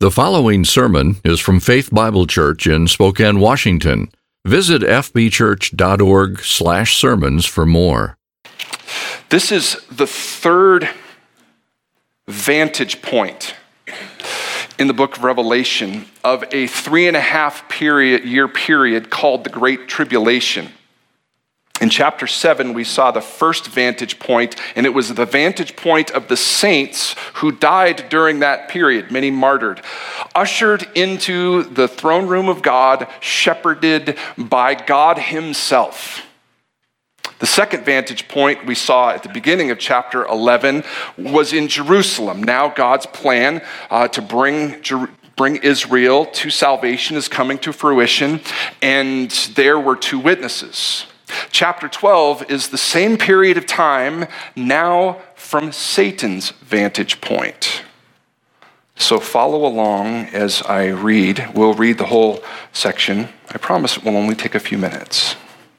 The following sermon is from Faith Bible Church in Spokane, Washington. Visit fbchurch.org/sermons for more. This is the third vantage point in the book of Revelation of a 3.5-year period called the Great Tribulation. In chapter 7, we saw the first vantage point, and it was the vantage point of the saints who died during that period, many martyred, ushered into the throne room of God, shepherded by God himself. The second vantage point we saw at the beginning of chapter 11 was in Jerusalem. Now God's plan to bring Israel to salvation is coming to fruition, and there were two witnesses. Chapter 12 is the same period of time, now from Satan's vantage point. So follow along as I read. We'll read the whole section. I promise it will only take a few minutes.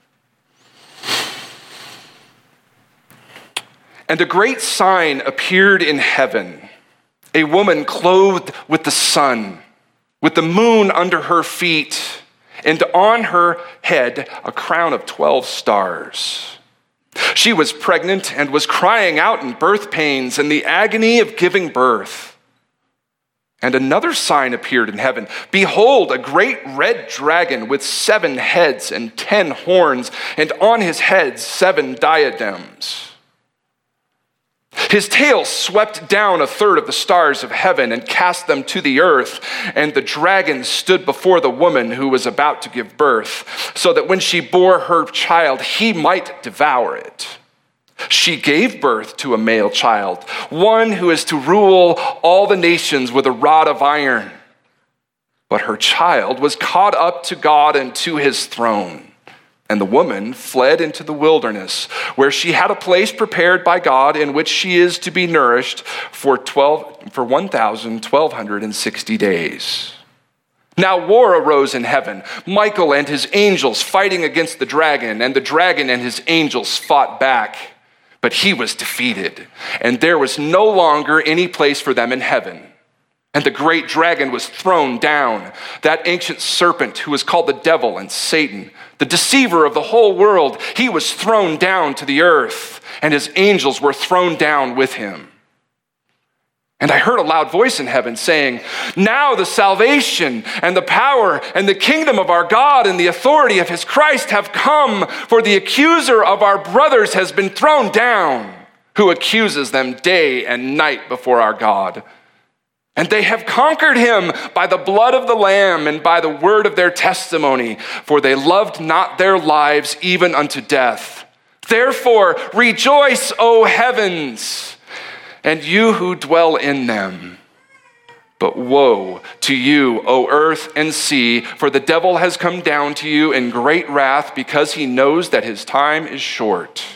And a great sign appeared in heaven, a woman clothed with the sun, with the moon under her feet, and on her head a crown of 12 stars. She was pregnant and was crying out in birth pains and the agony of giving birth. And another sign appeared in heaven. Behold, a great red dragon with 7 heads and 10 horns, and on his heads 7 diadems. His tail swept down a third of the stars of heaven and cast them to the earth, and the dragon stood before the woman who was about to give birth, so that when she bore her child, he might devour it. She gave birth to a male child, one who is to rule all the nations with a rod of iron. But her child was caught up to God and to his throne. And the woman fled into the wilderness, where she had a place prepared by God in which she is to be nourished for 1,260 days. Now war arose in heaven, Michael and his angels fighting against the dragon, and the dragon and his angels fought back. But he was defeated, and there was no longer any place for them in heaven. And the great dragon was thrown down, that ancient serpent who is called the devil and Satan, the deceiver of the whole world. He was thrown down to the earth, and his angels were thrown down with him. And I heard a loud voice in heaven saying, "Now the salvation and the power and the kingdom of our God and the authority of his Christ have come, for the accuser of our brothers has been thrown down, who accuses them day and night before our God. And they have conquered him by the blood of the Lamb and by the word of their testimony, for they loved not their lives even unto death. Therefore rejoice, O heavens, and you who dwell in them. But woe to you, O earth and sea, for the devil has come down to you in great wrath, because he knows that his time is short."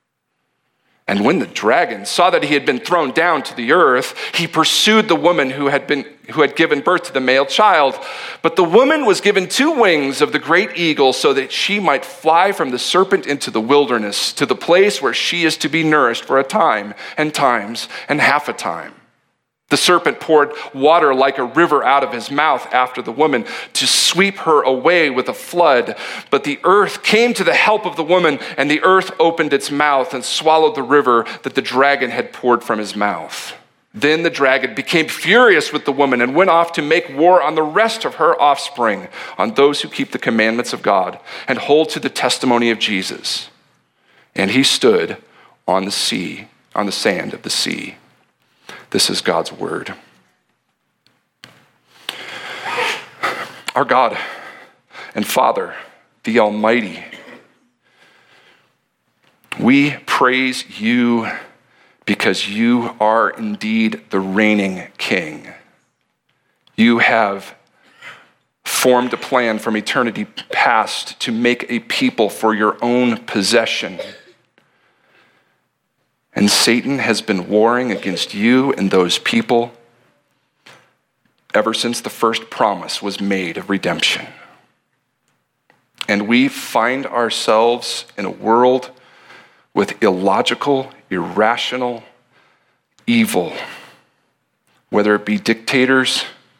And when the dragon saw that he had been thrown down to the earth, he pursued the woman who had given birth to the male child. But the woman was given 2 wings of the great eagle, so that she might fly from the serpent into the wilderness, to the place where she is to be nourished for a time and times and half a time. The serpent poured water like a river out of his mouth after the woman, to sweep her away with a flood. But the earth came to the help of the woman, and the earth opened its mouth and swallowed the river that the dragon had poured from his mouth. Then the dragon became furious with the woman and went off to make war on the rest of her offspring, on those who keep the commandments of God and hold to the testimony of Jesus. And he stood on the sea, on the sand of the sea. This is God's word. Our God and Father, the Almighty, we praise you because you are indeed the reigning King. You have formed a plan from eternity past to make a people for your own possession. And Satan has been warring against you and those people ever since the first promise was made of redemption. And we find ourselves in a world with illogical, irrational evil, whether it be dictators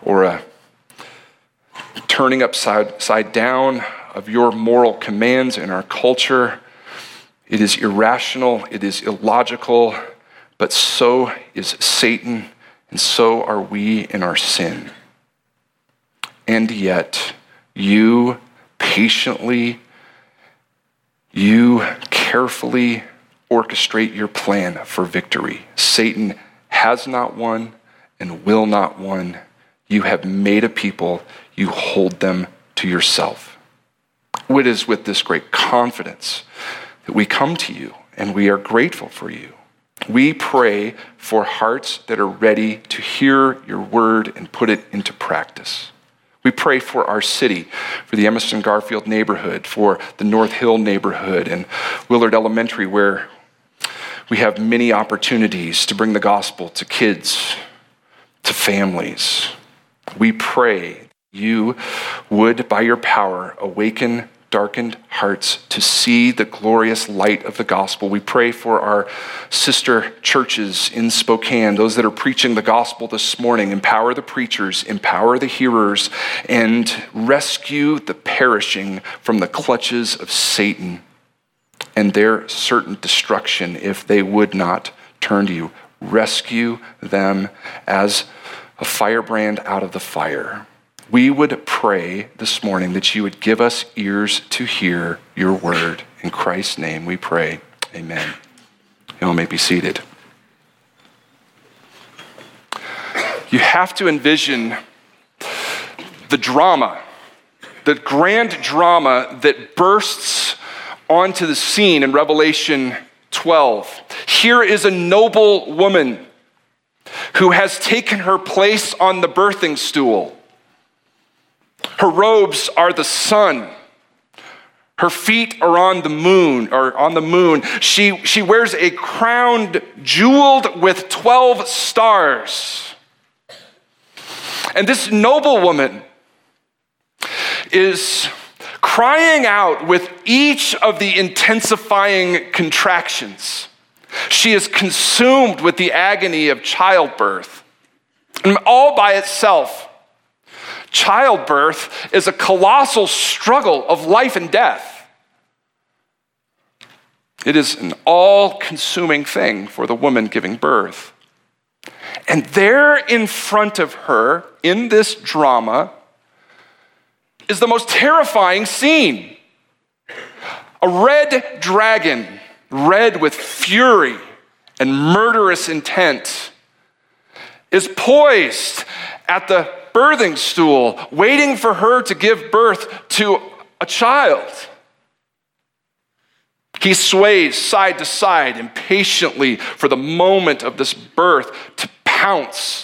or a turning upside down of your moral commands in our culture. It is irrational, it is illogical, but so is Satan, and so are we in our sin. And yet, you patiently, you carefully orchestrate your plan for victory. Satan has not won and will not win. You have made a people, you hold them to yourself. It is with this great confidence that we come to you, and we are grateful for you. We pray for hearts that are ready to hear your word and put it into practice. We pray for our city, for the Emerson Garfield neighborhood, for the North Hill neighborhood and Willard Elementary, where we have many opportunities to bring the gospel to kids, to families. We pray you would, by your power, awaken darkened hearts to see the glorious light of the gospel. We pray for our sister churches in Spokane, those that are preaching the gospel this morning. Empower the preachers, empower the hearers, and rescue the perishing from the clutches of Satan and their certain destruction if they would not turn to you. Rescue them as a firebrand out of the fire. We would pray this morning that you would give us ears to hear your word. In Christ's name we pray. Amen. You all may be seated. You have to envision the drama, the grand drama that bursts onto the scene in Revelation 12. Here is a noble woman who has taken her place on the birthing stool. Her robes are the sun. Her feet are on the moon. She wears a crown jeweled with 12 stars. And this noble woman is crying out with each of the intensifying contractions. She is consumed with the agony of childbirth. And all by itself, childbirth is a colossal struggle of life and death. It is an all-consuming thing for the woman giving birth. And there in front of her, in this drama, is the most terrifying scene. A red dragon, red with fury and murderous intent, is poised at the birthing stool, waiting for her to give birth to a child. He sways side to side impatiently for the moment of this birth to pounce.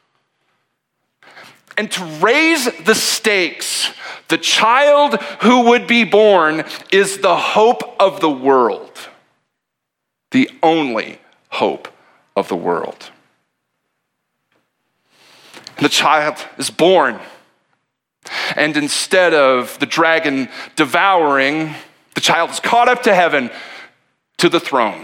And to raise the stakes, the child who would be born is the hope of the world, the only hope of the world. The child is born, and instead of the dragon devouring, the child is caught up to heaven, to the throne.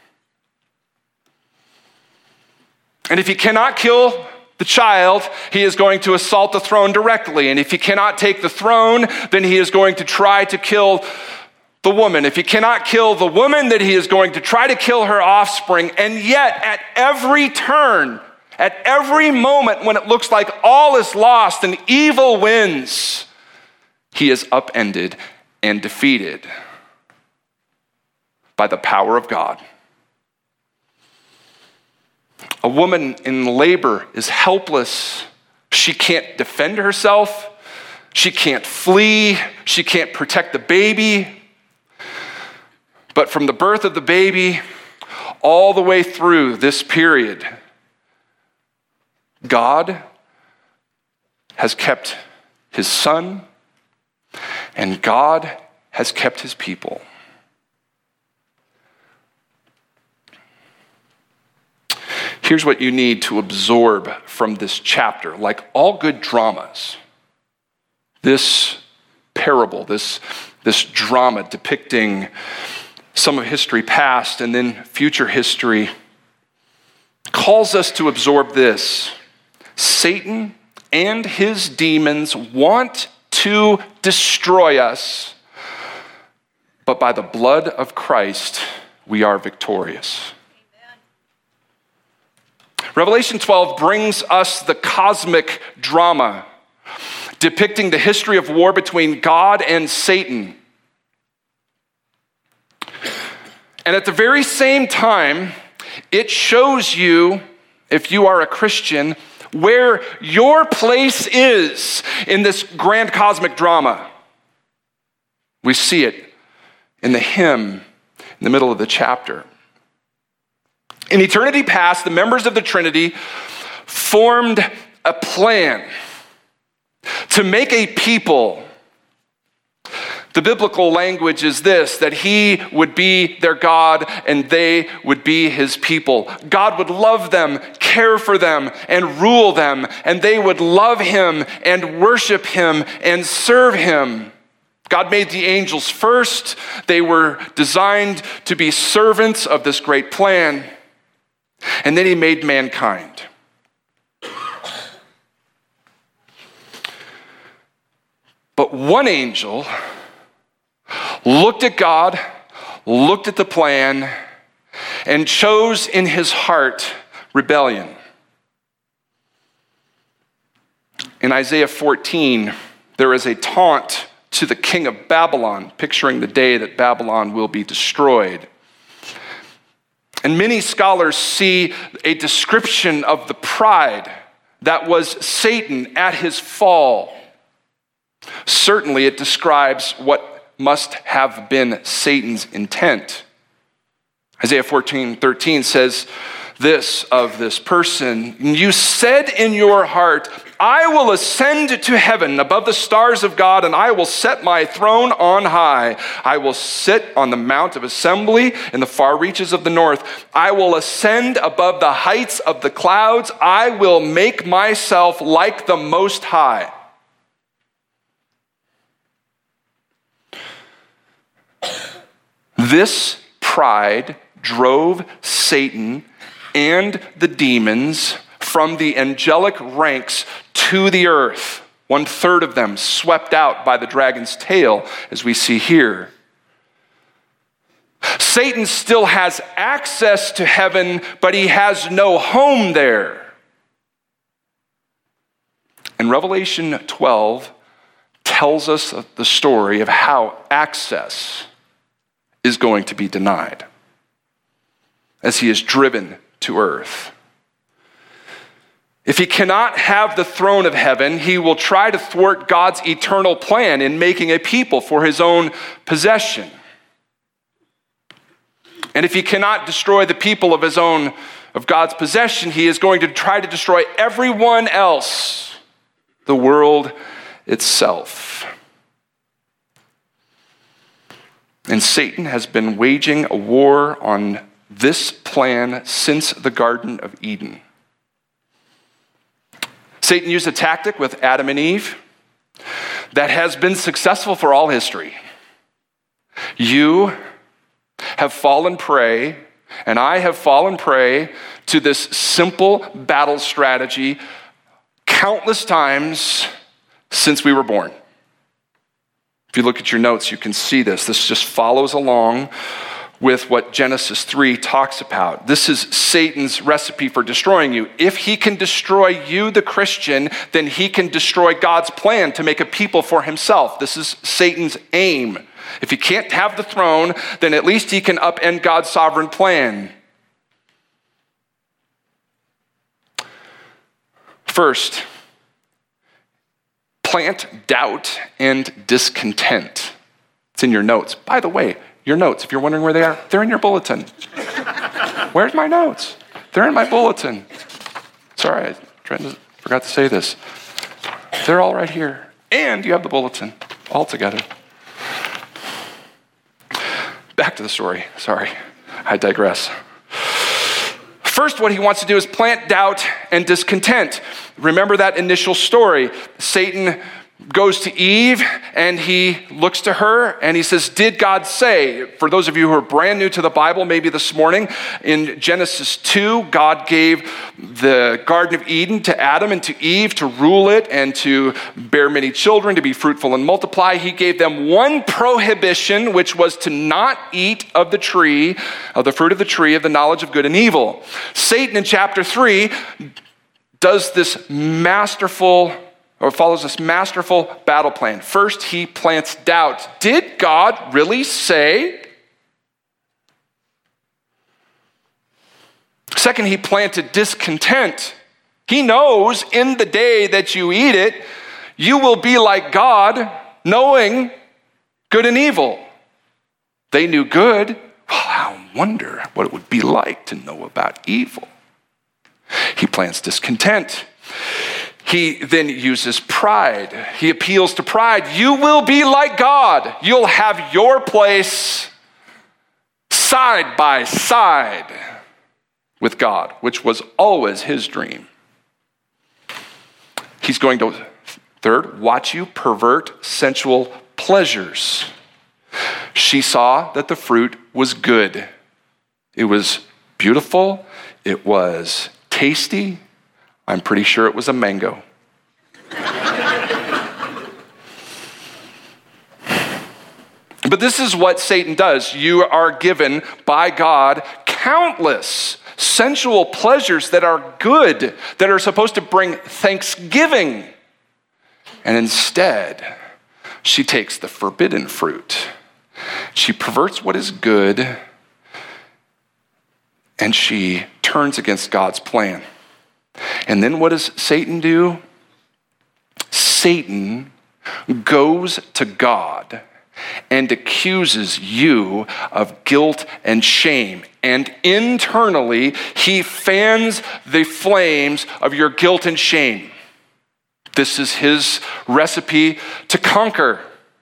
And if he cannot kill the child, he is going to assault the throne directly. And if he cannot take the throne, then he is going to try to kill the woman. If he cannot kill the woman, then he is going to try to kill her offspring. And yet, at every turn, at every moment when it looks like all is lost and evil wins, he is upended and defeated by the power of God. A woman in labor is helpless. She can't defend herself. She can't flee. She can't protect the baby. But from the birth of the baby all the way through this period, God has kept his son, and God has kept his people. Here's what you need to absorb from this chapter. Like all good dramas, this parable, this drama depicting some of history past and then future history, calls us to absorb this. Satan and his demons want to destroy us, but by the blood of Christ, we are victorious. Amen. Revelation 12 brings us the cosmic drama, depicting the history of war between God and Satan. And at the very same time, it shows you, if you are a Christian, where your place is in this grand cosmic drama. We see it in the hymn in the middle of the chapter. In eternity past, the members of the Trinity formed a plan to make a people. The biblical language is this, that he would be their God and they would be his people. God would love them, care for them, and rule them, and they would love him and worship him and serve him. God made the angels first. They were designed to be servants of this great plan. And then he made mankind. But one angel looked at God, looked at the plan, and chose in his heart rebellion. In Isaiah 14, there is a taunt to the king of Babylon, picturing the day that Babylon will be destroyed. And many scholars see a description of the pride that was Satan at his fall. Certainly, it describes what must have been Satan's intent. Isaiah 14:13 says this of this person, "You said in your heart, I will ascend to heaven above the stars of God, and I will set my throne on high. I will sit on the mount of assembly in the far reaches of the north. I will ascend above the heights of the clouds. I will make myself like the Most High." This pride drove Satan and the demons from the angelic ranks to the earth. 1/3 of them swept out by the dragon's tail, as we see here. Satan still has access to heaven, but he has no home there. And Revelation 12 tells us the story of how access is going to be denied as he is driven to earth. If he cannot have the throne of heaven, he will try to thwart God's eternal plan in making a people for his own possession. And if he cannot destroy the people of God's possession, he is going to try to destroy everyone else, the world itself. And Satan has been waging a war on this plan since the Garden of Eden. Satan used a tactic with Adam and Eve that has been successful for all history. You have fallen prey, and I have fallen prey to this simple battle strategy countless times since we were born. If you look at your notes, you can see this. This just follows along with what Genesis 3 talks about. This is Satan's recipe for destroying you. If he can destroy you, the Christian, then he can destroy God's plan to make a people for himself. This is Satan's aim. If he can't have the throne, then at least he can upend God's sovereign plan. First, plant doubt and discontent. It's in your notes. By the way, your notes, if you're wondering where they are, they're in your bulletin. Where's my notes? They're in my bulletin. Sorry, I forgot to say this. They're all right here. And you have the bulletin all together. Back to the story. Sorry, I digress. First, what he wants to do is plant doubt and discontent. Remember that initial story. Satan goes to Eve and he looks to her and he says, did God say? For those of you who are brand new to the Bible, maybe this morning, in Genesis 2, God gave the Garden of Eden to Adam and to Eve to rule it and to bear many children, to be fruitful and multiply. He gave them one prohibition, which was to not eat of the tree, of the fruit of the tree of the knowledge of good and evil. Satan in chapter 3 does this follows this masterful battle plan. First, he plants doubt. Did God really say? Second, he planted discontent. He knows in the day that you eat it, you will be like God, knowing good and evil. They knew good. Well, I wonder what it would be like to know about evil. He plants discontent. He then uses pride. He appeals to pride. You will be like God. You'll have your place side by side with God, which was always his dream. He's going to, third, watch you pervert sensual pleasures. She saw that the fruit was good. It was beautiful. It was tasty. I'm pretty sure it was a mango. But this is what Satan does. You are given by God countless sensual pleasures that are good, that are supposed to bring thanksgiving. And instead, she takes the forbidden fruit. She perverts what is good, and she turns against God's plan. And then what does Satan do? Satan goes to God and accuses you of guilt and shame. And internally, he fans the flames of your guilt and shame. This is his recipe to conquer.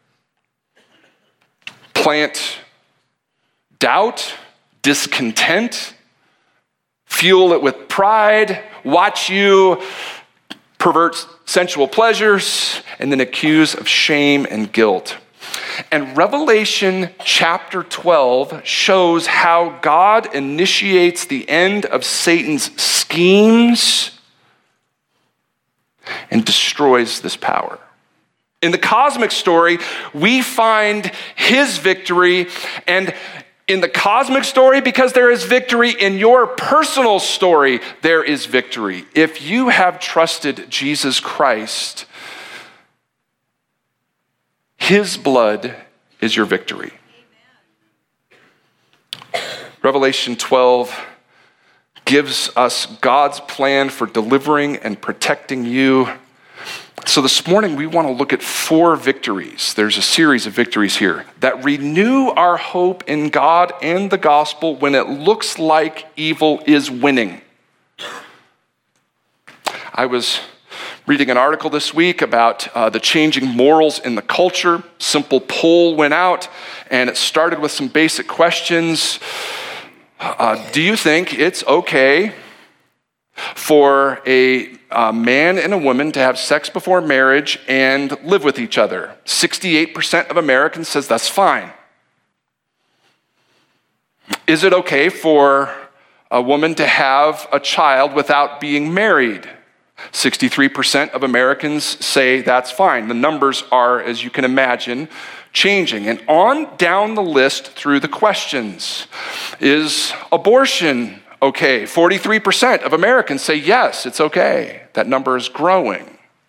Plant doubt, discontent, fuel it with pride, watch you pervert sensual pleasures, and then accuse of shame and guilt. And Revelation chapter 12 shows how God initiates the end of Satan's schemes and destroys this power. In the cosmic story, we find his victory, and in the cosmic story, because there is victory in your personal story, there is victory. If you have trusted Jesus Christ, his blood is your victory. Amen. Revelation 12 gives us God's plan for delivering and protecting you. So this morning, we want to look at 4 victories. There's a series of victories here that renew our hope in God and the gospel when it looks like evil is winning. I was reading an article this week about the changing morals in the culture. Simple poll went out, and it started with some basic questions. Do you think it's okay for a man and a woman to have sex before marriage and live with each other? 68% of Americans says that's fine. Is it okay for a woman to have a child without being married? 63% of Americans say that's fine. The numbers are, as you can imagine, changing. And on down the list through the questions. Is abortion okay? 43% of Americans say yes, it's okay. That number is growing.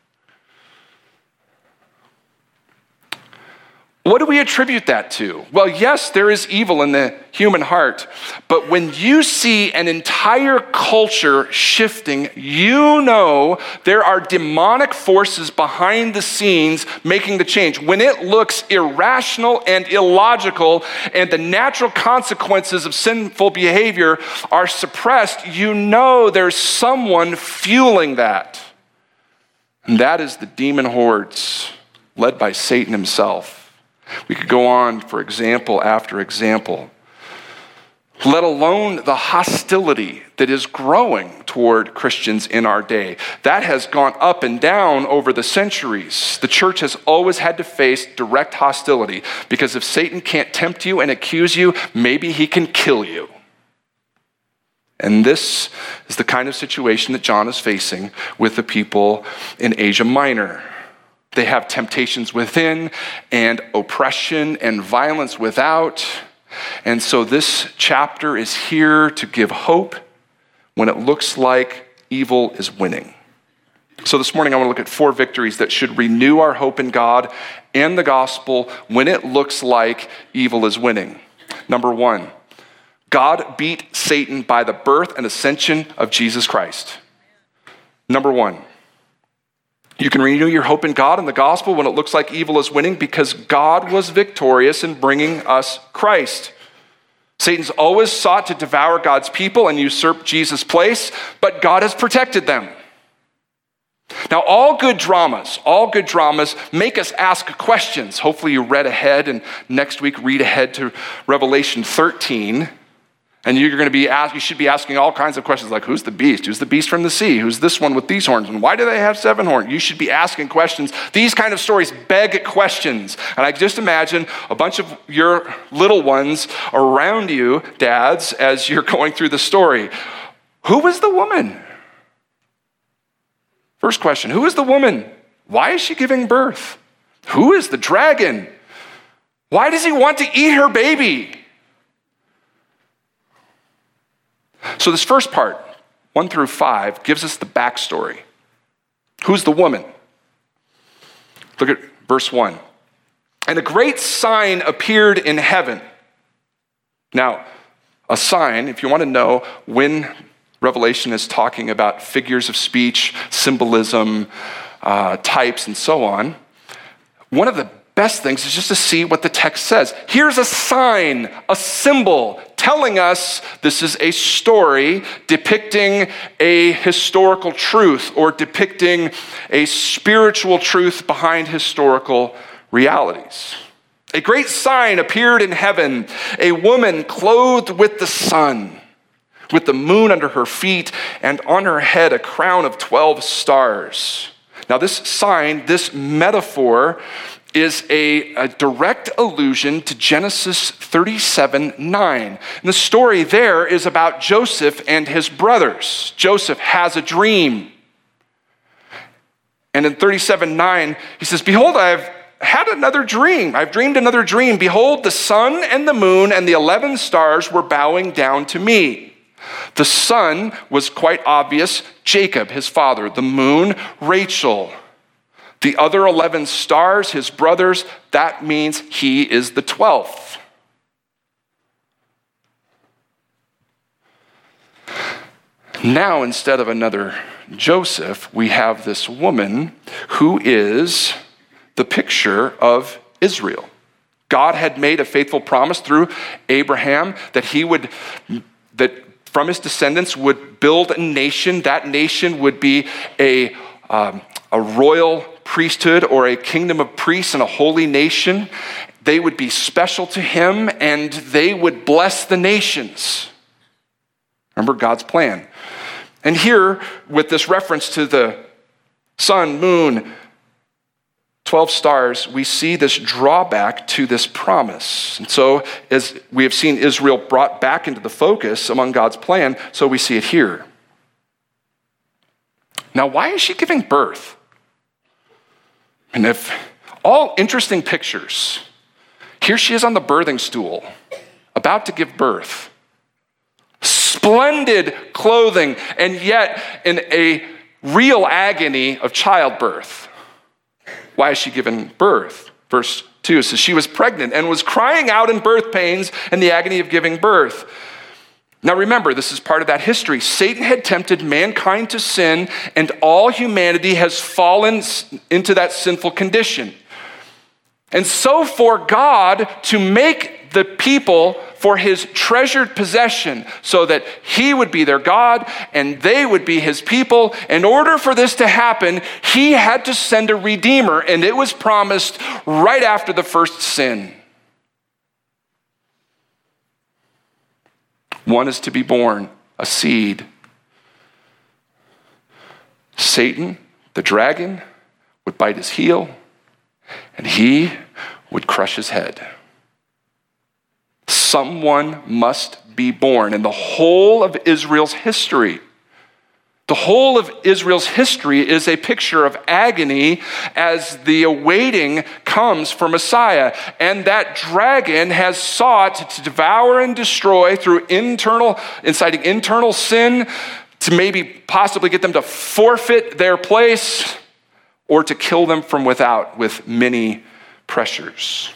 What do we attribute that to? Well, yes, there is evil in the human heart, but when you see an entire culture shifting, you know there are demonic forces behind the scenes making the change. When it looks irrational and illogical and the natural consequences of sinful behavior are suppressed, you know there's someone fueling that. And that is the demon hordes led by Satan himself. We could go on for example after example. let alone the hostility that is growing toward Christians in our day. That has gone up and down over the centuries. The church has always had to face direct hostility because if Satan can't tempt you and accuse you, maybe he can kill you. And this is the kind of situation that John is facing with the people in Asia Minor. They have temptations within and oppression and violence without. And so this chapter is here to give hope when it looks like evil is winning. So this morning I want to look at 4 victories that should renew our hope in God and the gospel when it looks like evil is winning. Number 1, God beat Satan by the birth and ascension of Jesus Christ. Number 1, you can renew your hope in God and the gospel when it looks like evil is winning because God was victorious in bringing us Christ. Satan's always sought to devour God's people and usurp Jesus' place, but God has protected them. Now, all good dramas make us ask questions. Hopefully you read ahead, and next week read ahead to Revelation 13. And you should be asking all kinds of questions like, who's the beast? Who's the beast from the sea? Who's this one with these horns? And why do they have 7 horns? You should be asking questions. These kind of stories beg questions. And I just imagine a bunch of your little ones around you, dads, as you're going through the story. Who was the woman? First question, who is the woman? Why is she giving birth? Who is the dragon? Why does he want to eat her baby? So this first part, 1 through 5, gives us the backstory. Who's the woman? Look at verse 1. And a great sign appeared in heaven. Now, a sign, if you want to know when Revelation is talking about figures of speech, symbolism, types, and so on, one of the best things is just to see what the text says. Here's a sign, a symbol, telling us this is a story depicting a historical truth or depicting a spiritual truth behind historical realities. A great sign appeared in heaven, a woman clothed with the sun, with the moon under her feet, and on her head a crown of 12 stars. Now this sign, this metaphor, is a direct allusion to Genesis 37:9. And the story there is about Joseph and his brothers. Joseph has a dream. And in 37:9, he says, behold, I have had another dream. I've dreamed another dream. Behold, the sun and the moon and the 11 stars were bowing down to me. The sun was quite obvious, Jacob, his father. The moon, Rachel. The other 11 stars, his brothers, that means he is the 12th. Now, instead of another Joseph, we have this woman who is the picture of Israel. God had made a faithful promise through Abraham that from his descendants would build a nation. That nation would be a royal priesthood or a kingdom of priests and a holy nation. They would be special to him and they would bless the nations. Remember God's plan. And here, with this reference to the sun, moon, 12 stars, we see this drawback to this promise. And so, as we have seen Israel brought back into the focus among God's plan, so we see it here. Now, why is she giving birth? And if all interesting pictures, here she is on the birthing stool, about to give birth. Splendid clothing, and yet in a real agony of childbirth. Why is she giving birth? Verse 2 says she was pregnant and was crying out in birth pains and the agony of giving birth. Now remember, this is part of that history. Satan had tempted mankind to sin, and all humanity has fallen into that sinful condition. And so for God to make the people for his treasured possession so that he would be their God and they would be his people, in order for this to happen, he had to send a redeemer, and it was promised right after the first sin. One is to be born, a seed. Satan, the dragon, would bite his heel, and he would crush his head. Someone must be born. And the whole of Israel's history is a picture of agony as the awaiting comes for Messiah. And that dragon has sought to devour and destroy through inciting internal sin, to maybe possibly get them to forfeit their place, or to kill them from without with many pressures.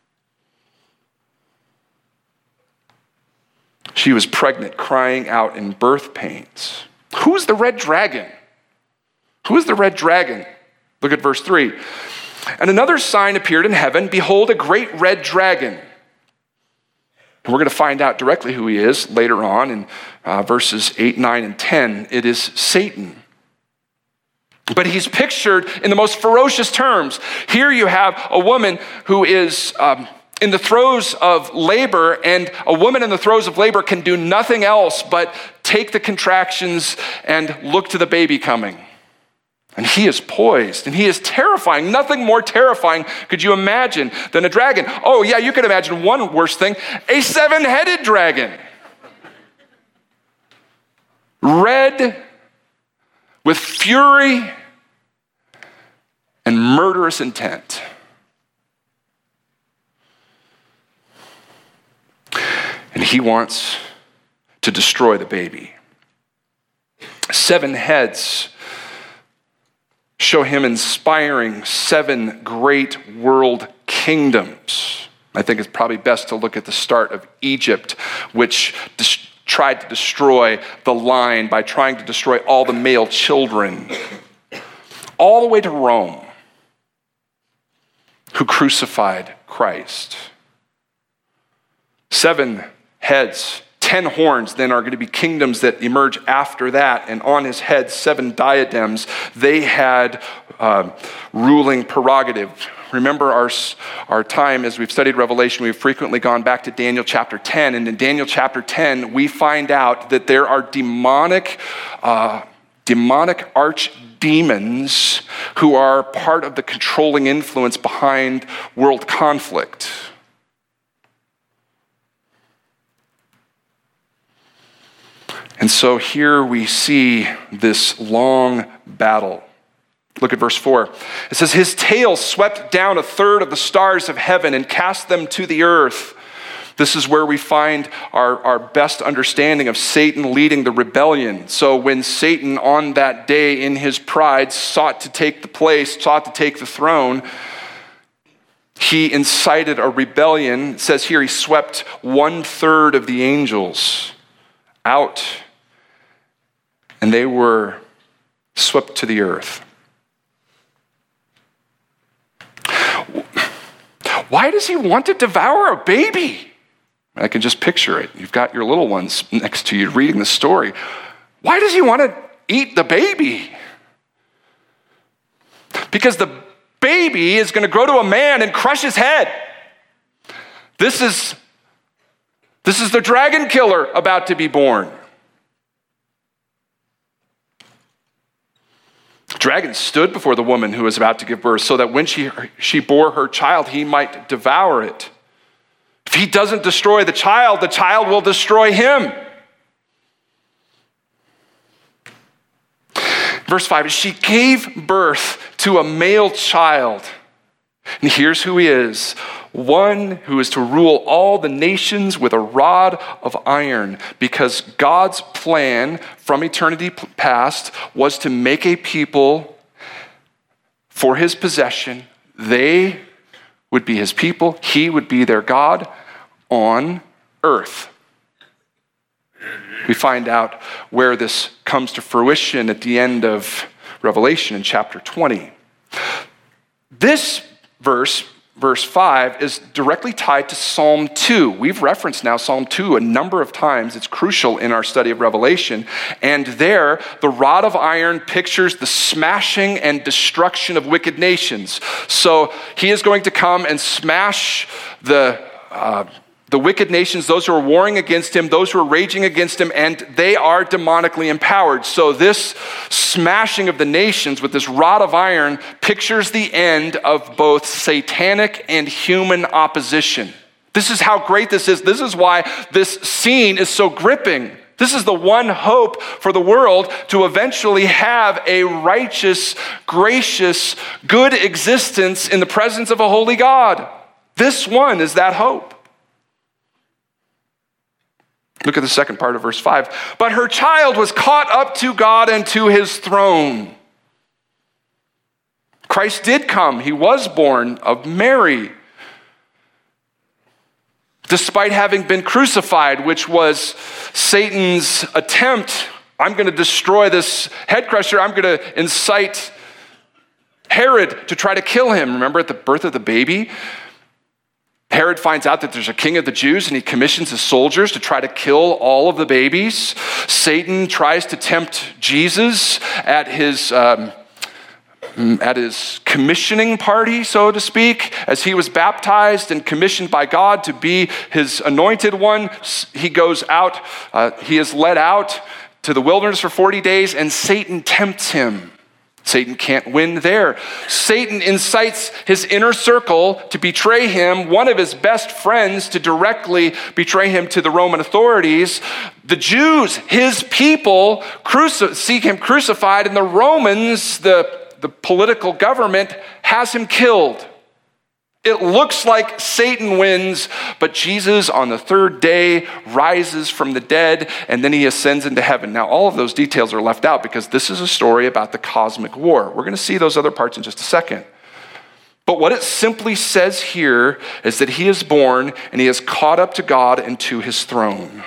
She was pregnant, crying out in birth pains. Who's the red dragon? Who is the red dragon? Look at verse 3. And another sign appeared in heaven. Behold, a great red dragon. And we're going to find out directly who he is later on in verses 8, 9, and 10. It is Satan. But he's pictured in the most ferocious terms. Here you have a woman who is in the throes of labor, and a woman in the throes of labor can do nothing else but take the contractions and look to the baby coming. And he is poised, and he is terrifying. Nothing more terrifying could you imagine than a dragon. Oh yeah, you could imagine one worse thing, a 7-headed dragon. Red, with fury and murderous intent. And he wants to destroy the baby. 7 heads show him inspiring 7 great world kingdoms. I think it's probably best to look at the start of Egypt, which tried to destroy the line by trying to destroy all the male children, all the way to Rome, who crucified Christ. 7 heads, 10 horns then are going to be kingdoms that emerge after that, and on his head 7 diadems. They had ruling prerogative. Remember our time as we've studied Revelation, we've frequently gone back to Daniel chapter 10, and in Daniel chapter 10 we find out that there are demonic archdemons who are part of the controlling influence behind world conflict. And so here we see this long battle. Look at verse 4. It says, his tail swept down 1/3 of the stars of heaven and cast them to the earth. This is where we find our best understanding of Satan leading the rebellion. So when Satan on that day in his pride sought to take the throne, he incited a rebellion. It says here he swept 1/3 of the angels out, and they were swept to the earth. Why does he want to devour a baby? I can just picture it. You've got your little ones next to you reading the story. Why does he want to eat the baby? Because the baby is going to grow to a man and crush his head. This is the dragon killer about to be born. The dragon stood before the woman who was about to give birth so that when she bore her child, he might devour it. If he doesn't destroy the child will destroy him. Verse 5, she gave birth to a male child. And here's who he is. One who is to rule all the nations with a rod of iron, because God's plan from eternity past was to make a people for his possession. They would be his people. He would be their God on earth. We find out where this comes to fruition at the end of Revelation in chapter 20. This verse 5, is directly tied to Psalm 2. We've referenced now Psalm 2 a number of times. It's crucial in our study of Revelation. And there, the rod of iron pictures the smashing and destruction of wicked nations. So he is going to come and smash the The wicked nations, those who are warring against him, those who are raging against him, and they are demonically empowered. So this smashing of the nations with this rod of iron pictures the end of both satanic and human opposition. This is how great this is. This is why this scene is so gripping. This is the one hope for the world to eventually have a righteous, gracious, good existence in the presence of a holy God. This one is that hope. Look at the second part of verse 5. But her child was caught up to God and to his throne. Christ did come. He was born of Mary. Despite having been crucified, which was Satan's attempt, I'm going to destroy this head crusher. I'm going to incite Herod to try to kill him. Remember at the birth of the baby? Herod finds out that there's a king of the Jews and he commissions his soldiers to try to kill all of the babies. Satan tries to tempt Jesus at his commissioning party, so to speak, as he was baptized and commissioned by God to be his anointed one. He goes out, he is led out to the wilderness for 40 days, and Satan tempts him. Satan can't win there. Satan incites his inner circle to betray him, one of his best friends to directly betray him to the Roman authorities. The Jews, his people, seek him crucified, and the Romans, the political government, has him killed. It looks like Satan wins, but Jesus on the third day rises from the dead, and then he ascends into heaven. Now, all of those details are left out because this is a story about the cosmic war. We're going to see those other parts in just a second. But what it simply says here is that he is born and he is caught up to God and to his throne.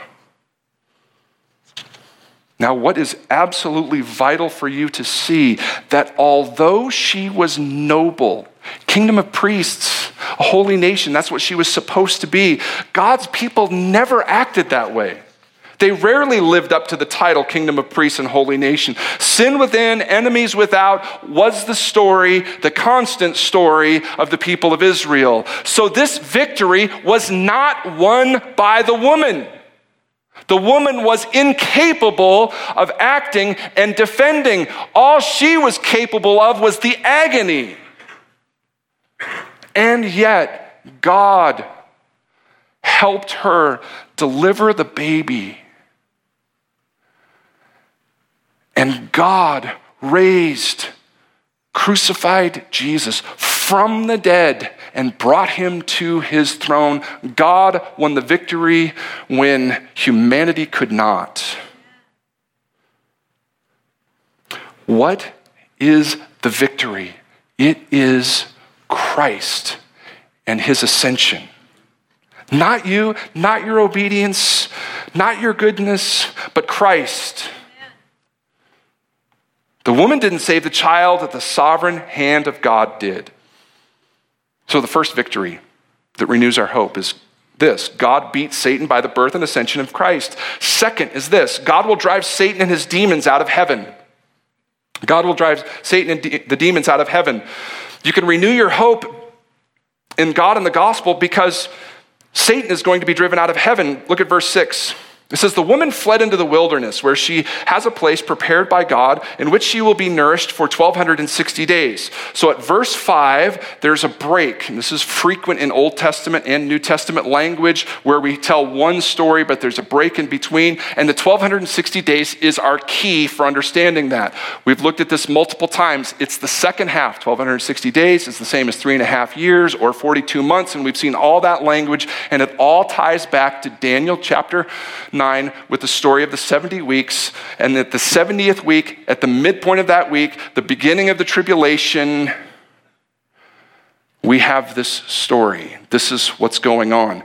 Now, what is absolutely vital for you to see, that although she was noble, kingdom of priests, a holy nation, that's what she was supposed to be, God's people never acted that way. They rarely lived up to the title kingdom of priests and holy nation. Sin within, enemies without was the story, the constant story of the people of Israel. So this victory was not won by the woman. The woman was incapable of acting and defending. All she was capable of was the agony. And yet, God helped her deliver the baby. And God raised crucified Jesus from the dead and brought him to his throne. God won the victory when humanity could not. What is the victory? It is Christ and his ascension. Not you, not your obedience, not your goodness, but Christ. The woman didn't save the child, that the sovereign hand of God did. So the first victory that renews our hope is this: God beat Satan by the birth and ascension of Christ. Second is this: God will drive Satan and his demons out of heaven. God will drive Satan and the demons out of heaven. You can renew your hope in God and the gospel because Satan is going to be driven out of heaven. Look at verse 6. It says, the woman fled into the wilderness where she has a place prepared by God in which she will be nourished for 1,260 days. So at verse 5, there's a break. And this is frequent in Old Testament and New Testament language where we tell one story, but there's a break in between. And the 1,260 days is our key for understanding that. We've looked at this multiple times. It's the second half, 1,260 days. It's the same as 3.5 years or 42 months. And we've seen all that language. And it all ties back to Daniel chapter 9 with the story of the 70 weeks, and at the 70th week, at the midpoint of that week, the beginning of the tribulation, we have this story. This is what's going on.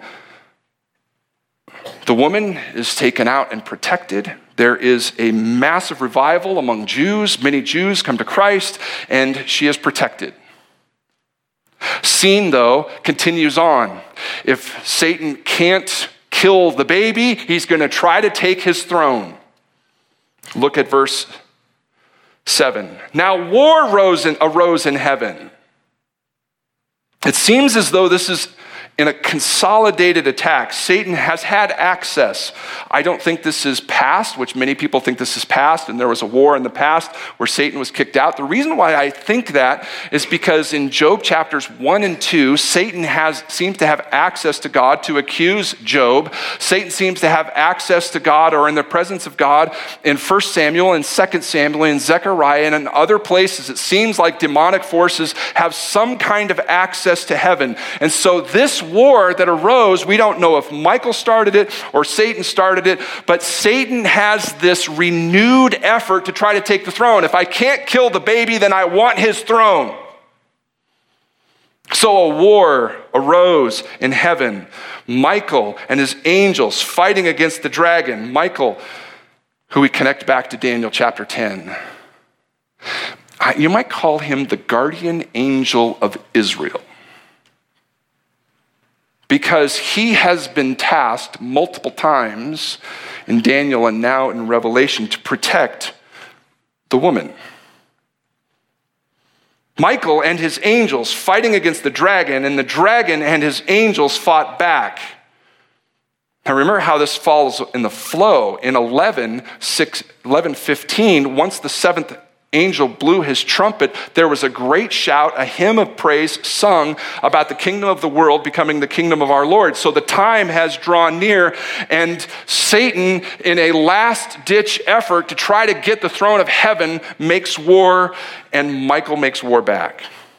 The woman is taken out and protected. There is a massive revival among Jews. Many Jews come to Christ, and she is protected. Scene, though, continues on. If Satan can't kill the baby, he's going to try to take his throne. Look at verse 7. Now war arose in heaven. It seems as though this is in a consolidated attack. Satan has had access. I don't think this is past, which many people think this is past, and there was a war in the past where Satan was kicked out. The reason why I think that is because in Job chapters 1 and 2, Satan seems to have access to God to accuse Job. Satan seems to have access to God or in the presence of God in 1 Samuel and 2 Samuel and Zechariah and in other places. It seems like demonic forces have some kind of access to heaven. And so this war that arose, we don't know if Michael started it or Satan started it, but Satan has this renewed effort to try to take the throne. If I can't kill the baby, then I want his throne. So a war arose in heaven. Michael and his angels fighting against the dragon. Michael, who we connect back to Daniel chapter 10. You might call him the guardian angel of Israel, because he has been tasked multiple times in Daniel and now in Revelation to protect the woman. Michael and his angels fighting against the dragon, and the dragon and his angels fought back. Now remember how this follows in the flow. In 11:15, once the seventh angel blew his trumpet, there was a great shout, a hymn of praise sung about the kingdom of the world becoming the kingdom of our Lord. So the time has drawn near, and Satan, in a last-ditch effort to try to get the throne of heaven, makes war, and Michael makes war back.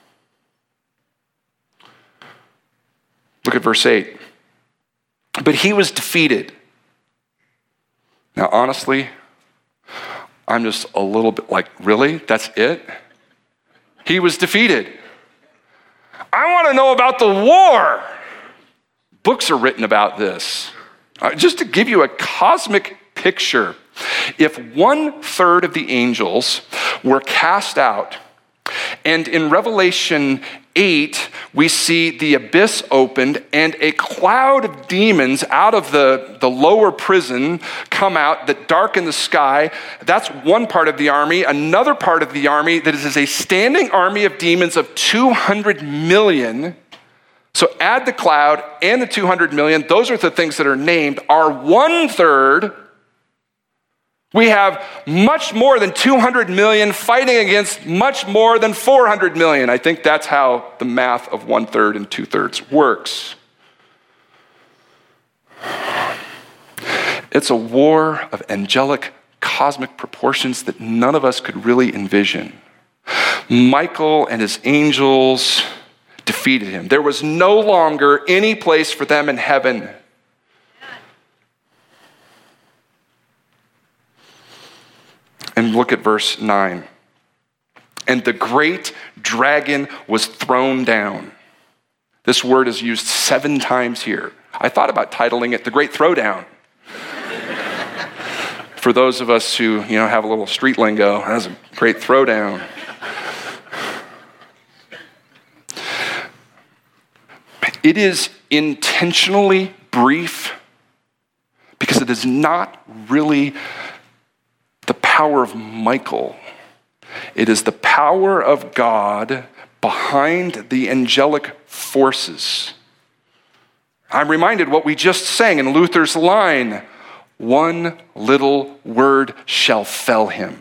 Look at verse 8. But he was defeated. Now, honestly, I'm just a little bit like, really? That's it? He was defeated. I want to know about the war. Books are written about this. Just to give you a cosmic picture, if 1/3 of the angels were cast out, and in Revelation 8, we see the abyss opened and a cloud of demons out of the lower prison come out that darken the sky. That's one part of the army. Another part of the army that is a standing army of demons of 200 million. So add the cloud and the 200 million. Those are the things that are named. Are 1/3. We have much more than 200 million fighting against much more than 400 million. I think that's how the math of 1/3 and 2/3 works. It's a war of angelic cosmic proportions that none of us could really envision. Michael and his angels defeated him. There was no longer any place for them in heaven. And look at verse 9. And the great dragon was thrown down. This word is used 7 times here. I thought about titling it The Great Throwdown. For those of us who, have a little street lingo, that's a great throwdown. It is intentionally brief because it is not really the power of Michael. It is the power of God behind the angelic forces. I'm reminded what we just sang in Luther's line, one little word shall fell him.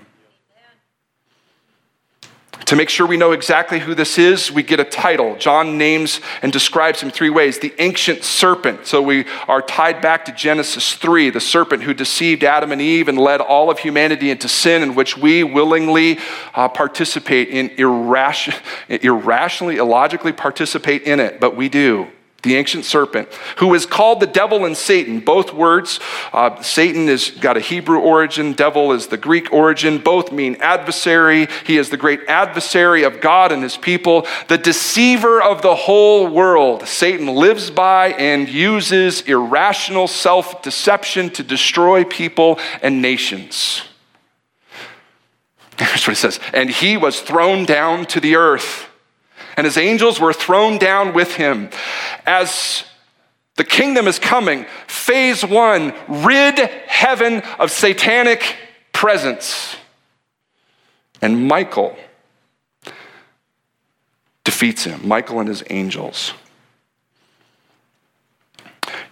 To make sure we know exactly who this is, we get a title. John names and describes him 3 ways. The ancient serpent. So we are tied back to Genesis 3, the serpent who deceived Adam and Eve and led all of humanity into sin, in which we willingly participate in irrationally, illogically participate in it, but we do. The ancient serpent, who is called the devil and Satan. Both words, Satan has got a Hebrew origin, devil is the Greek origin. Both mean adversary. He is the great adversary of God and his people, the deceiver of the whole world. Satan lives by and uses irrational self-deception to destroy people and nations. Here's what it says. And he was thrown down to the earth, and his angels were thrown down with him. As the kingdom is coming, phase 1, rid heaven of satanic presence. And Michael defeats him, Michael and his angels.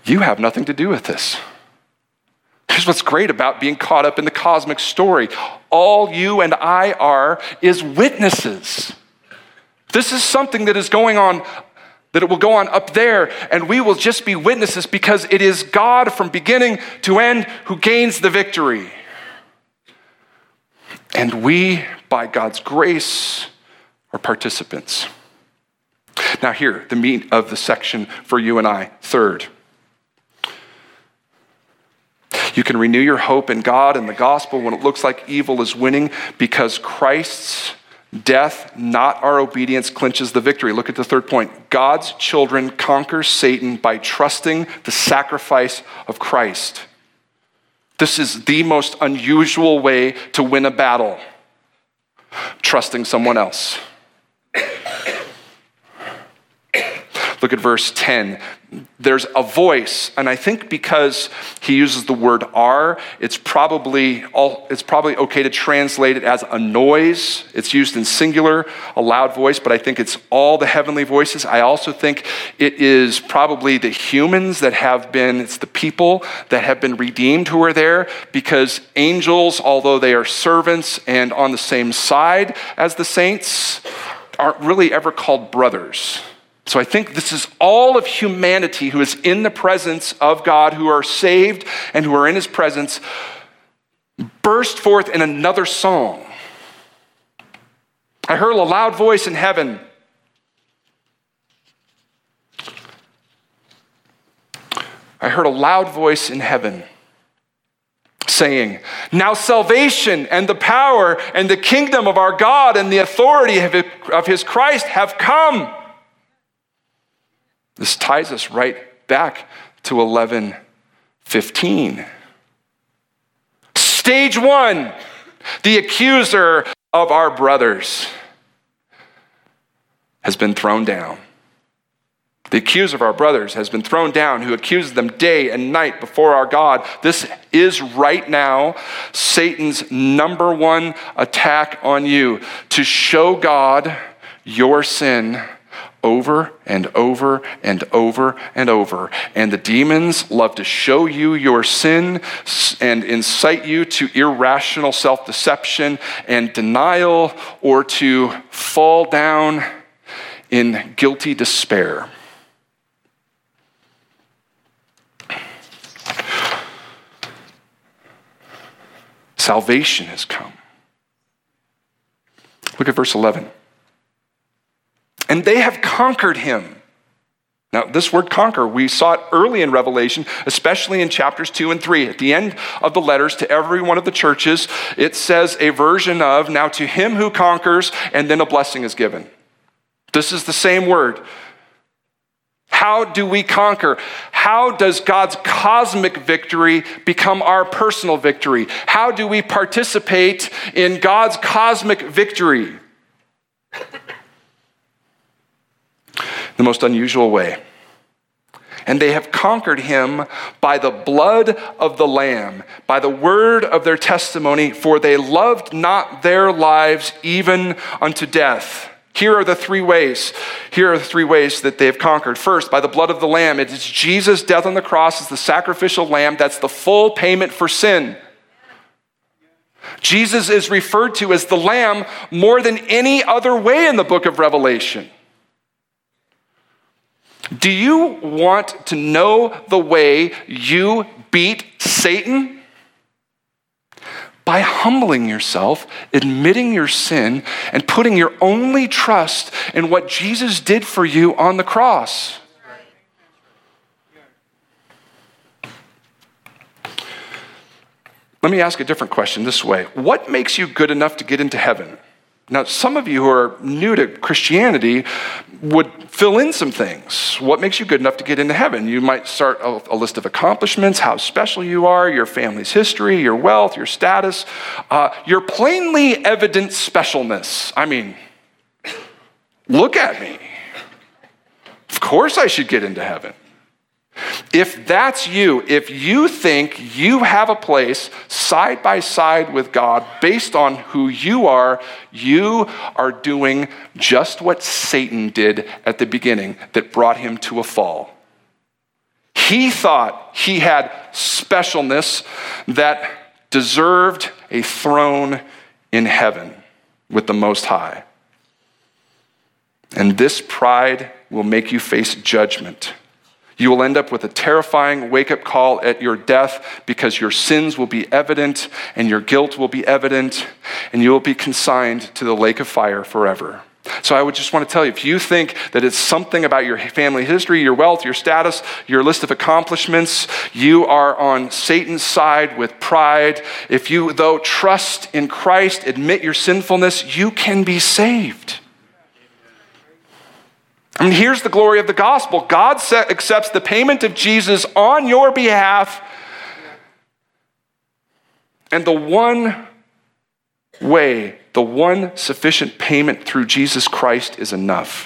You have nothing to do with this. Here's what's great about being caught up in the cosmic story. All you and I are is witnesses. This is something that is going on, that it will go on up there, and we will just be witnesses because it is God from beginning to end who gains the victory. And we, by God's grace, are participants. Now here, the meat of the section for you and I. Third, you can renew your hope in God and the gospel when it looks like evil is winning because Christ's death, not our obedience, clinches the victory. Look at the third point. God's children conquer Satan by trusting the sacrifice of Christ. This is the most unusual way to win a battle. Trusting someone else. Look at verse 10. There's a voice, and I think because he uses the word "are," it's probably okay to translate it as a noise. It's used in singular, a loud voice, but I think it's all the heavenly voices. I also think it is probably the humans that have been, it's the people that have been redeemed who are there, because angels, although they are servants and on the same side as the saints, aren't really ever called brothers. So I think this is all of humanity who is in the presence of God, who are saved and who are in his presence, burst forth in another song. I heard a loud voice in heaven. I heard a loud voice in heaven saying, "Now salvation and the power and the kingdom of our God and the authority of his Christ have come." This ties us right back to 11:15. Stage one, the accuser of our brothers has been thrown down. The accuser of our brothers has been thrown down, who accuses them day and night before our God. This is right now Satan's number one attack on you, to show God your sin over and over and over and over. And the demons love to show you your sin and incite you to irrational self-deception and denial, or to fall down in guilty despair. Salvation has come. Look at verse 11. And they have conquered him. Now, this word conquer, we saw it early in Revelation, especially in chapters 2 and 3. At the end of the letters to every one of the churches, it says a version of, "Now to him who conquers," and then a blessing is given. This is the same word. How do we conquer? How does God's cosmic victory become our personal victory? How do we participate in God's cosmic victory? The most unusual way. And they have conquered him by the blood of the Lamb, by the word of their testimony, for they loved not their lives even unto death. Here are the three ways. Here are the three ways that they have conquered. First, by the blood of the Lamb. It is Jesus' death on the cross as the sacrificial lamb. That's the full payment for sin. Jesus is referred to as the Lamb more than any other way in the book of Revelation. Do you want to know the way you beat Satan? By humbling yourself, admitting your sin, and putting your only trust in what Jesus did for you on the cross. Let me ask a different question this way. What makes you good enough to get into heaven? Now, some of you who are new to Christianity would fill in some things. What makes you good enough to get into heaven? You might start a list of accomplishments, how special you are, your family's history, your wealth, your status, your plainly evident specialness. I mean, look at me. Of course I should get into heaven. If that's you, if you think you have a place side by side with God based on who you are doing just what Satan did at the beginning that brought him to a fall. He thought he had specialness that deserved a throne in heaven with the Most High. And this pride will make you face judgment. You will end up with a terrifying wake-up call at your death because your sins will be evident and your guilt will be evident, and you will be consigned to the lake of fire forever. So I would just want to tell you, if you think that it's something about your family history, your wealth, your status, your list of accomplishments, you are on Satan's side with pride. If you, though, trust in Christ, admit your sinfulness, you can be saved. I mean, here's the glory of the gospel. God accepts the payment of Jesus on your behalf. And the one way, the one sufficient payment through Jesus Christ is enough.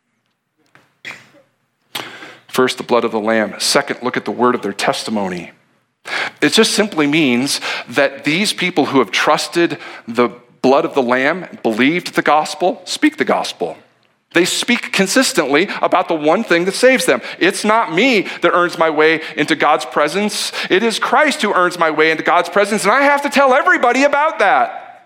First, the blood of the Lamb. Second, look at the word of their testimony. It just simply means that these people who have trusted the blood of the Lamb, believed the gospel, speak the gospel. They speak consistently about the one thing that saves them. It's not me that earns my way into God's presence. It is Christ who earns my way into God's presence, and I have to tell everybody about that.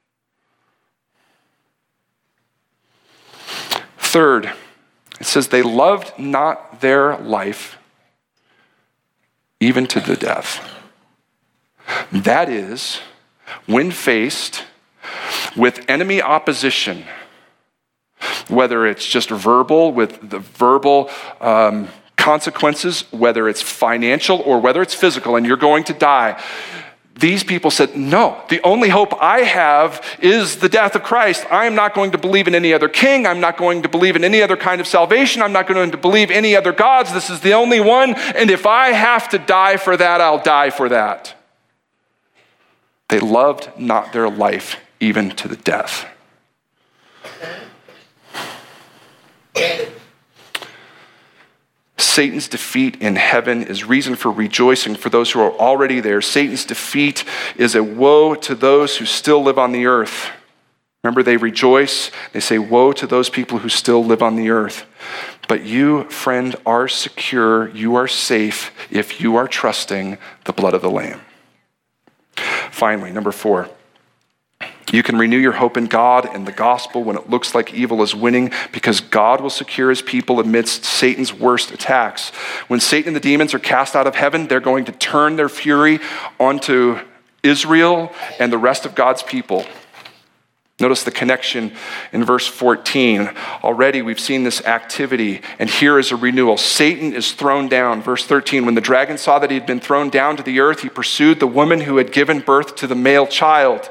Third, it says they loved not their life even to the death. That is, when faced with enemy opposition, whether it's just verbal with the verbal consequences, whether it's financial or whether it's physical and you're going to die, these people said, no, the only hope I have is the death of Christ. I am not going to believe in any other king. I'm not going to believe in any other kind of salvation. I'm not going to believe any other gods. This is the only one. And if I have to die for that, I'll die for that. They loved not their life even to the death. Satan's defeat in heaven is reason for rejoicing for those who are already there. Satan's defeat is a woe to those who still live on the earth. Remember, they rejoice. They say, woe to those people who still live on the earth. But you, friend, are secure. You are safe if you are trusting the blood of the Lamb. Finally, number 4. You can renew your hope in God and the gospel when it looks like evil is winning, because God will secure his people amidst Satan's worst attacks. When Satan and the demons are cast out of heaven, they're going to turn their fury onto Israel and the rest of God's people. Notice the connection in verse 14. Already we've seen this activity, and here is a renewal. Satan is thrown down. Verse 13, when the dragon saw that he had been thrown down to the earth, he pursued the woman who had given birth to the male child.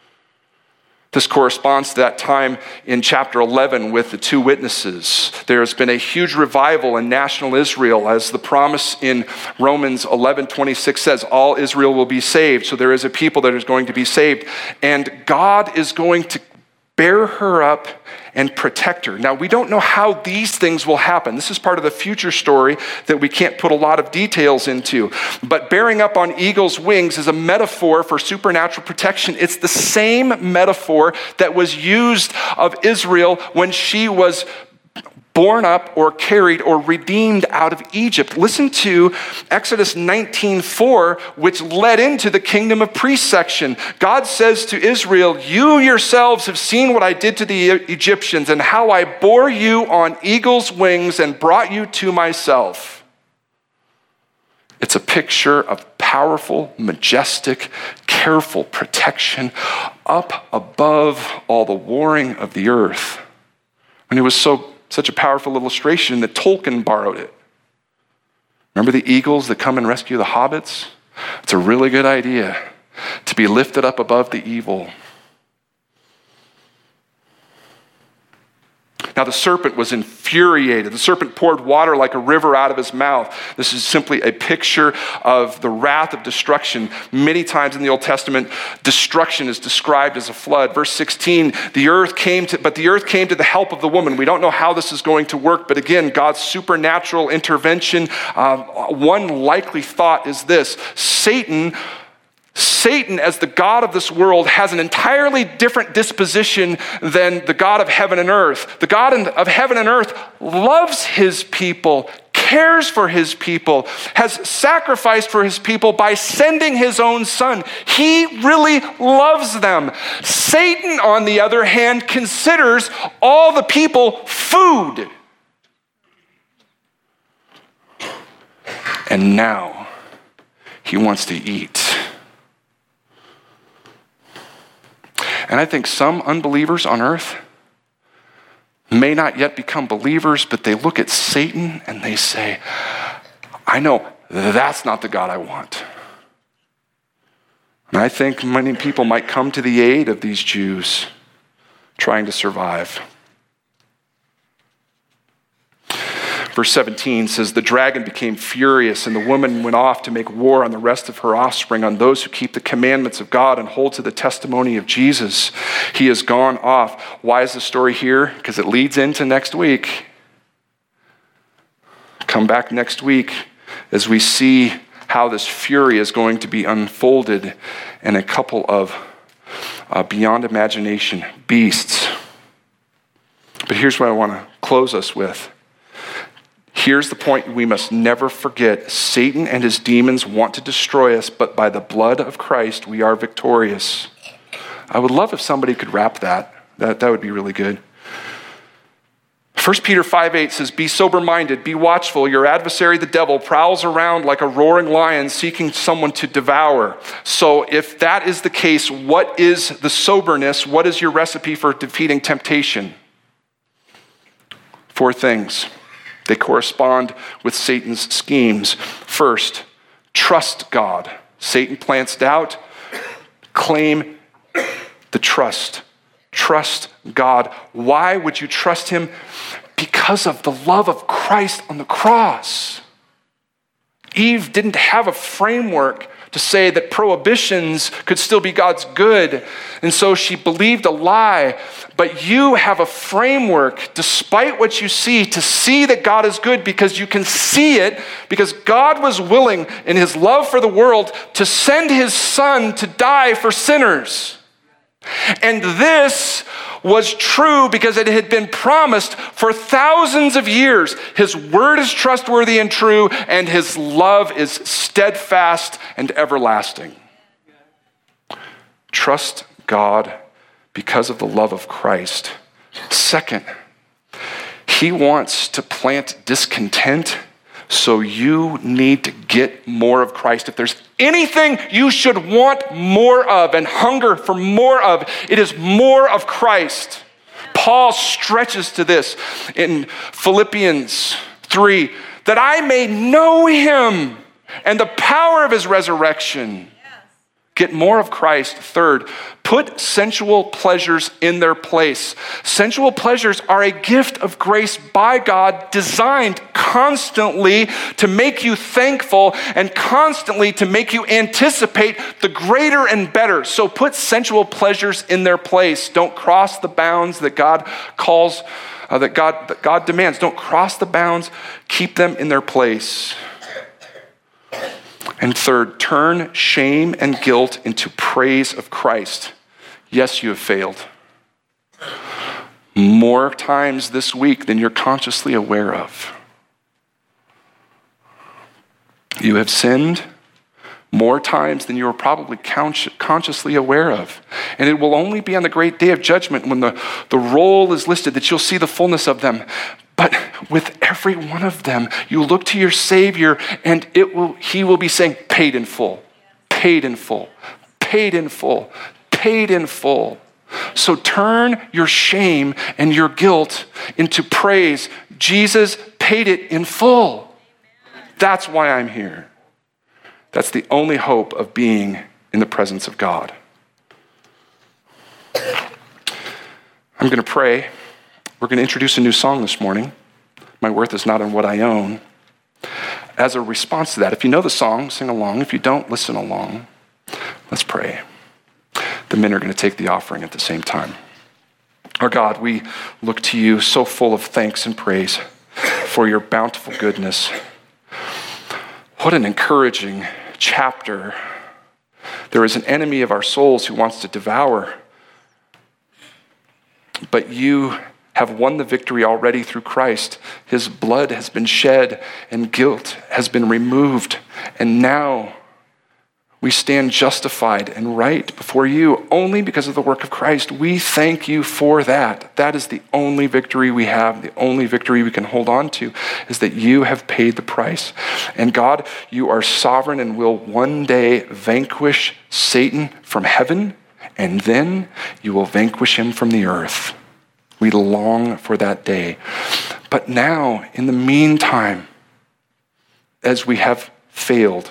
This corresponds to that time in chapter 11 with the 2 witnesses. There has been a huge revival in national Israel, as the promise in Romans 11:26 says, all Israel will be saved. So there is a people that is going to be saved. And God is going to bear her up and protect her. Now, we don't know how these things will happen. This is part of the future story that we can't put a lot of details into. But bearing up on eagle's wings is a metaphor for supernatural protection. It's the same metaphor that was used of Israel when she was born up or carried or redeemed out of Egypt. Listen to Exodus 19:4, which led into the kingdom of priests section. God says to Israel, you yourselves have seen what I did to the Egyptians and how I bore you on eagle's wings and brought you to myself. It's a picture of powerful, majestic, careful protection up above all the warring of the earth. And it was such a powerful illustration that Tolkien borrowed it. Remember the eagles that come and rescue the hobbits? It's a really good idea to be lifted up above the evil. Now the serpent was infuriated. The serpent poured water like a river out of his mouth. This is simply a picture of the wrath of destruction. Many times in the Old Testament, destruction is described as a flood. Verse 16, the earth came to the help of the woman. We don't know how this is going to work, but again, God's supernatural intervention. One likely thought is this: Satan, as the God of this world, has an entirely different disposition than the God of heaven and earth. The God of heaven and earth loves his people, cares for his people, has sacrificed for his people by sending his own son. He really loves them. Satan, on the other hand, considers all the people food. And now he wants to eat. And I think some unbelievers on earth may not yet become believers, but they look at Satan and they say, I know that's not the God I want. And I think many people might come to the aid of these Jews trying to survive. Verse 17 says, the dragon became furious, and the woman went off to make war on the rest of her offspring, on those who keep the commandments of God and hold to the testimony of Jesus. He has gone off. Why is the story here? Because it leads into next week. Come back next week as we see how this fury is going to be unfolded in a couple of beyond imagination beasts. But here's what I want to close us with. Here's the point we must never forget. Satan and his demons want to destroy us, but by the blood of Christ, we are victorious. I would love if somebody could rap that. That would be really good. 1 Peter 5:8 says, be sober-minded, be watchful. Your adversary, the devil, prowls around like a roaring lion seeking someone to devour. So if that is the case, what is the soberness? What is your recipe for defeating temptation? 4 things. They correspond with Satan's schemes. First, trust God. Satan plants doubt. Claim the trust. Trust God. Why would you trust him? Because of the love of Christ on the cross. Eve didn't have a framework to say that prohibitions could still be God's good. And so she believed a lie. But you have a framework, despite what you see, to see that God is good, because you can see it, because God was willing in his love for the world to send his son to die for sinners. And this was true because it had been promised for thousands of years. His word is trustworthy and true, and his love is steadfast and everlasting. Trust God because of the love of Christ. Second, he wants to plant discontent, so you need to get more of Christ. If there's anything you should want more of and hunger for more of, it is more of Christ. Paul stretches to this in Philippians 3, that I may know him and the power of his resurrection. Get more of Christ. Third, put sensual pleasures in their place. Sensual pleasures are a gift of grace by God, designed constantly to make you thankful and constantly to make you anticipate the greater and better. So put sensual pleasures in their place. Don't cross the bounds that God calls, that God demands. Don't cross the bounds. Keep them in their place. And third, turn shame and guilt into praise of Christ. Yes, you have failed. More times this week than you're consciously aware of. You have sinned more times than you are probably consciously aware of. And it will only be on the great day of judgment, when the roll is listed, that you'll see the fullness of them. But with every one of them, you look to your Savior, and he will be saying, paid in full, paid in full, paid in full, paid in full. So turn your shame and your guilt into praise. Jesus paid it in full. That's why I'm here. That's the only hope of being in the presence of God. I'm going to pray. We're going to introduce a new song this morning. My worth is not in what I own. As a response to that, if you know the song, sing along. If you don't, listen along. Let's pray. The men are going to take the offering at the same time. Our God, we look to you so full of thanks and praise for your bountiful goodness. What an encouraging chapter. There is an enemy of our souls who wants to devour, but you have won the victory already through Christ. His blood has been shed and guilt has been removed. And now we stand justified and right before you only because of the work of Christ. We thank you for that. That is the only victory we have. The only victory we can hold on to is that you have paid the price. And God, you are sovereign and will one day vanquish Satan from heaven, and then you will vanquish him from the earth. We long for that day. But now, in the meantime, as we have failed,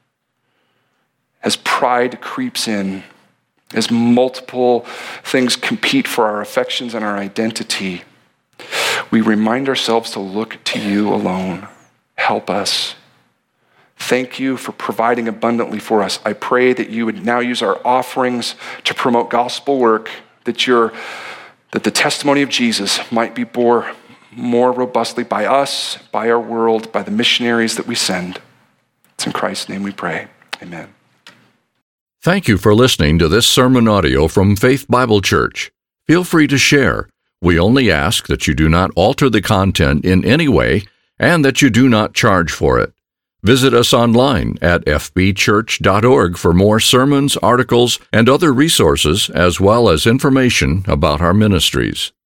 as pride creeps in, as multiple things compete for our affections and our identity, we remind ourselves to look to you alone. Help us. Thank you for providing abundantly for us. I pray that you would now use our offerings to promote gospel work, that the testimony of Jesus might be borne more robustly by us, by our world, by the missionaries that we send. It's in Christ's name we pray. Amen. Thank you for listening to this sermon audio from Faith Bible Church. Feel free to share. We only ask that you do not alter the content in any way and that you do not charge for it. Visit us online at fbchurch.org for more sermons, articles, and other resources, as well as information about our ministries.